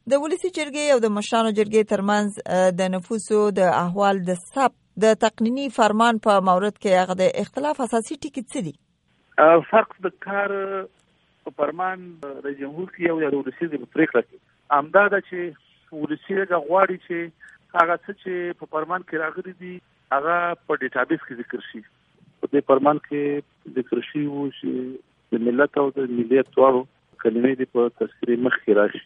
د ولسی جرګې او د مشرانو جرګې ترمنځ د نفوسو د احوال د ثبت د تقنینی فرمان په مورد کې هغه د اختلاف اساسي ټکي څه دي؟ فرق د کار په فرمان رئیس جمهور کې او د ولسی د پریکړه کې امدا ده چې ولسی د غواړي چې هغه څه چې په فرمان کې راغلي دي هغه په ډیټابیس کې ذکر شي. په دې فرمان کې ذکر شي وو چې د ملت او د ملیت دواړو کلمې دي په تذکرې مخ کې راشي.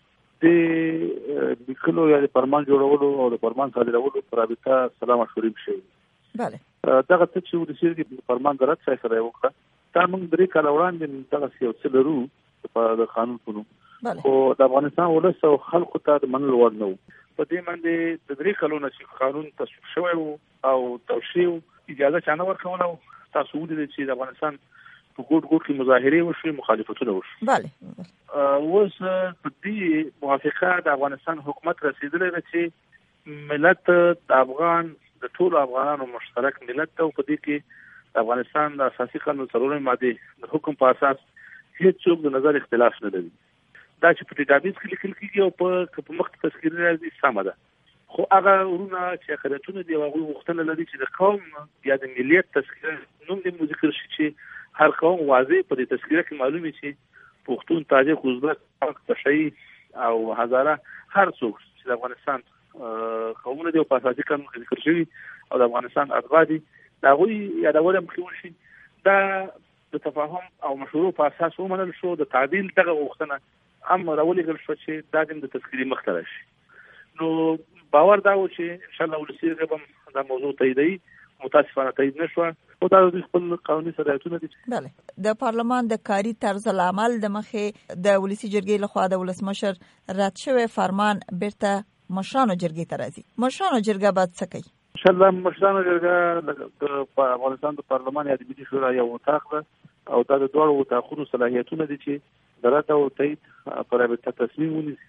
د لیکلو یا د فرمان جوړولو او د فرمان صادرولو پر رابطه سلام مشورې شوي. بله دغه څه چې ولسی د فرمان د رد ځای سره وکړه دا موږ درې کاله وړاندې دغه څه څه لرو د قانون په نوم. خو د افغانستان ولس او خلکو ته د منلو وړ نه و. په دې باندې د درې کلونو چې قانون تصویب شوی او توشیو اجازه چانه ورکوله. تاسو ولې چې د افغانستان په ګډ کې مظاهرې وشي مخالفتونه وشي. بله اوس په دې موافقه د افغانستان حکومت رسیدلی ده چې ملت د افغان د ټولو افغانانو مشترک ملت ته په دې کې د افغانستان د اساسي قانون څلورمې ماده د حکم په اساس هیڅ څوک د نظر اختلاف نه لري. دا چې په ډیټابیس کې لیکل کېږي او په مخ ته تذکیره راځي سمه ده. خو هغه ورونه چې اخرتونه دی هغه وختونه لري چې د قوم یا د ملیت تذکیره نوم دې ذکر شي چې هر قوم واضح په دې تذکیره کې معلومي چې پښتون، تاجک، ازبک، پشای او هزاره هر څوک چې د افغانستان قومونه دی په اساسي قانون کې ذکر شوی او د افغانستان اتباع دي دا غوي یادول مخکې شي. دا د تفاهم او مشورو په اساس ومنل شو. د تعدیل دغه وختونه هم راولېږل شو چې دا د تذکیرې مخ ته راشي. نو باور دا و چې ان شاء الله ولسی جرګه دا موضوع تاییدوي. متاسفانه تایید نشو او دا د خپل قانوني شرایطونه دي. بله د پارلمان د کاری طرز العمل د مخې د ولسی جرګې لخوا د ولسمشر رد شوی فرمان بیرته مشرانو جرګې ته راځي. مشرانو جرګه باید څه کوي؟ ان شاء الله مشرانو جرګه د افغانستان د پارلمان یا د ملي شورا یو وثاق ده او دا د دوړو وثاقونو صلاحیتونه دي چې درته او تایید پر رابطه تصمیم ونیسي.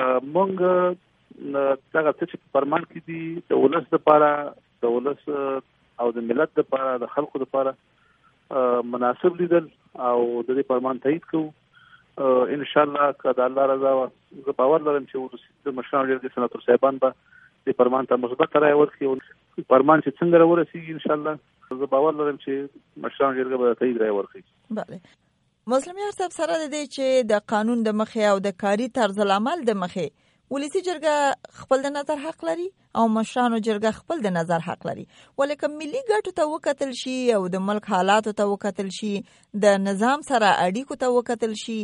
مونږ دغه څه چې په فرمان کې دي د ولس لپاره د ولس او د ملت لپاره د خلکو لپاره مناسب لیدل او د دې فرمان تایید کوو. ان شاء الله که د الله رضا زه باور لرم چې د مشرانو جرګې سناتور صاحبان به د فرمان ته مثبت رایه ورکړي او فرمان چې څنګه راورسیږي ان شاء الله زه باور لرم چې مشرانو جرګه به تایید رایه ورکړي. بله مسلم یار صاحب سره د دې چې د قانون د مخې او د کاری طرز العمل د مخې ولسی جرګه خپل د نظر حق لري او مشرانو جرګه خپل د نظر حق لري. ولکه ملي ګټو ته وکتل شي او د ملک حالاتو ته وکتل شي د نظام سره اړیکو ته وکتل شي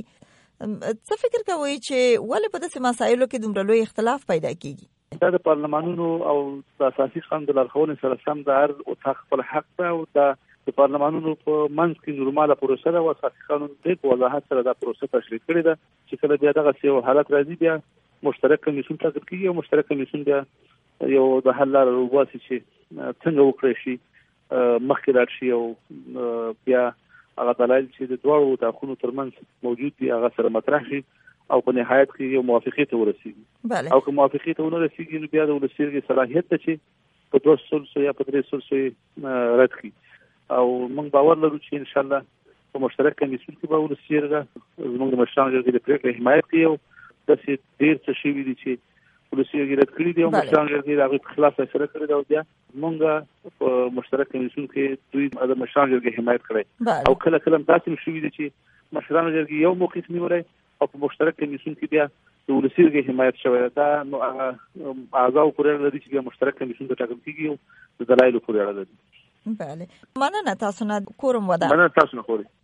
څه فکر کوئ چې ولې په داسې مسایلو کې دومره لوی اختلاف پیدا کیږي؟ دا د پارلمانونو او د اساسي قانون د لارښوونې سره سم د هر وثاق خپل حق ده او د پارلمانونو په منځ کې نورماله پروسه ده او اساسي قانون دې وضاحت سره دا پروسه تشریح کړې ده چې کله بیا دغه یو حالت راځي بیا مشترک کمیسیون ټاکل کېږي او مشترک کمیسیون بیا یو د حل لاره وباسي چې څنګه وکړي شي مخکې لاړ شي او بیا هغه دلایل چې د دوړو وثاقونو ترمنځ موجود دي هغه سره مطرح شي او په نهایت کې یو موافقه ته ورسیږي. او که موافقه ته ونه رسیږي نو بیا د ولسی جرګې صلاحیت ته چې په 200 یا په 300 رد کړي. او موږ باور لرو چې ان شاء الله په مشترک کمیسیون کې به ولسی جرګه زموږ د مشرانو جرګې د پریکړې حمایت کوي او داسې ډېر څه شوي دي چې ولسی جرګې رد کړي دي او مشرانو جرګې د هغوی په خلاف فیصله کړې ده او بیا موږ په مشترک کمیسیون کې دوی د مشرانو جرګې حمایت کړی او کله کله داسې هم شوي دي چې مشرانو جرګې یو موقف نیولی او په مشترک کمیسیون کې بیا د ولسی جرګې حمایت شوی ده. دا نو هغه اعضاو پورې اړه لري چې بیا مشترک کمیسیون ته ټاکل کېږي او د دلایلو پورې اړه لري. بله مننه تاسو نه کورم ودا. مننه تاسو نه خوري.